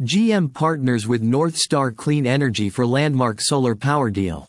GM partners with Northstar Clean Energy for landmark solar power deal.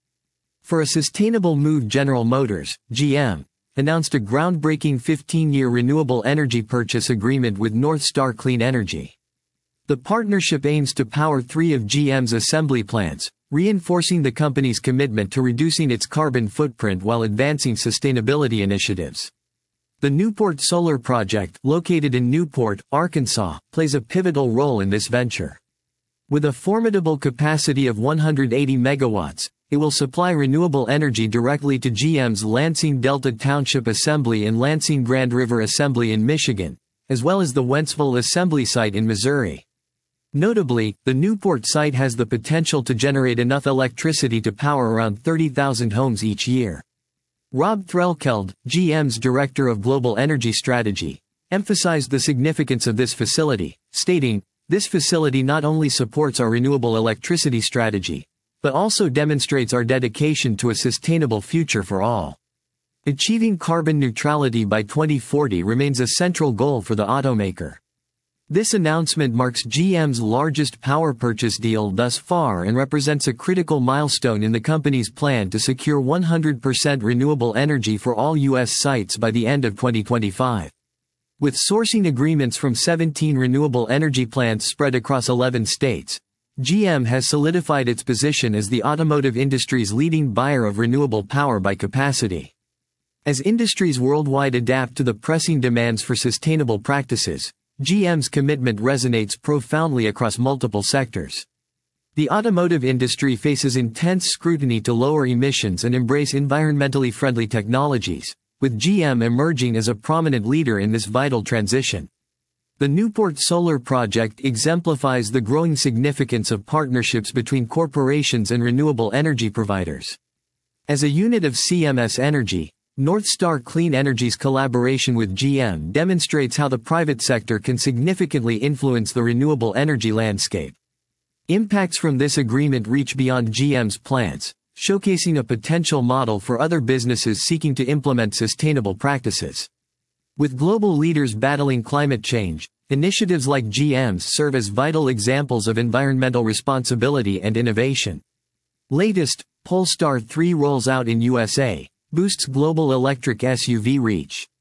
For a sustainable move, General Motors, GM, announced a groundbreaking 15-year renewable energy purchase agreement with Northstar Clean Energy. The partnership aims to power 3 of GM's assembly plants, reinforcing the company's commitment to reducing its carbon footprint while advancing sustainability initiatives. The Newport Solar Project, located in Newport, Arkansas, plays a pivotal role in this venture. With a formidable capacity of 180 megawatts, it will supply renewable energy directly to GM's Lansing Delta Township Assembly and Lansing Grand River Assembly in Michigan, as well as the Wentzville Assembly site in Missouri. Notably, the Newport site has the potential to generate enough electricity to power around 30,000 homes each year. Rob Threlkeld, GM's Director of Global Energy Strategy, emphasized the significance of this facility, stating, "This facility not only supports our renewable electricity strategy, but also demonstrates our dedication to a sustainable future for all." Achieving carbon neutrality by 2040 remains a central goal for the automaker. This announcement marks GM's largest power purchase deal thus far and represents a critical milestone in the company's plan to secure 100% renewable energy for all U.S. sites by the end of 2025. With sourcing agreements from 17 renewable energy plants spread across 11 states, GM has solidified its position as the automotive industry's leading buyer of renewable power by capacity. As industries worldwide adapt to the pressing demands for sustainable practices, GM's commitment resonates profoundly across multiple sectors. The automotive industry faces intense scrutiny to lower emissions and embrace environmentally friendly technologies, with GM emerging as a prominent leader in this vital transition. The Newport Solar Project exemplifies the growing significance of partnerships between corporations and renewable energy providers. As a unit of CMS Energy, Northstar Clean Energy's collaboration with GM demonstrates how the private sector can significantly influence the renewable energy landscape. Impacts from this agreement reach beyond GM's plants, showcasing a potential model for other businesses seeking to implement sustainable practices. With global leaders battling climate change, initiatives like GM's serve as vital examples of environmental responsibility and innovation. Latest, Polestar 3 rolls out in USA, boosts global electric SUV reach.